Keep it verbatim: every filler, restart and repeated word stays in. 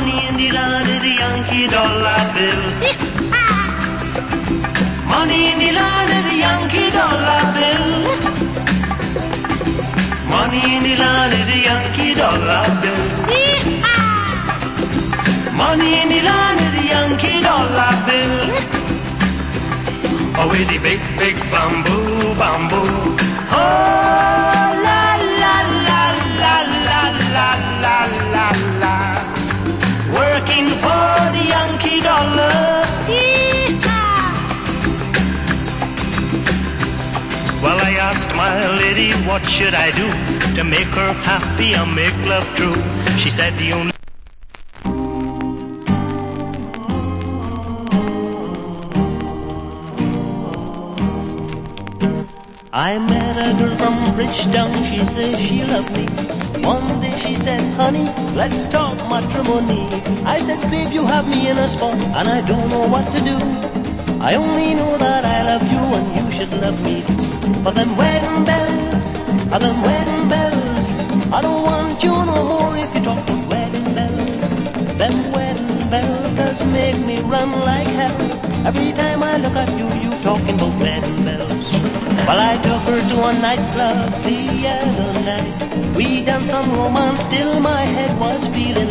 Money in the land is a Yankee dollar bill. Money in the land is a Yankee dollar bill. Money in the land is a Yankee dollar bill. Money in the land is a Yankee dollar bill. Oh, with the big, big bamboo, bamboo. Oh, la, la, la, la, la, la, la, la, la. Working for the Yankee dollar. Well, I asked my lady, what should I do to make her happy and make love true? She said, the only I met a girl from Bridgetown, she said she loved me. One day she said, honey, let's talk matrimony. I said, babe, you have me in a spot, and I don't know what to do. I only know that I love you, and you should love me too. But them wedding bells, ah, them wedding bells, I don't want you no more if you talk about wedding bells. Them wedding bells does make me run like hell. Every time I look at you, you talking about wedding bells. Well, I took her to a nightclub the other night. We danced some romance till my head was feeling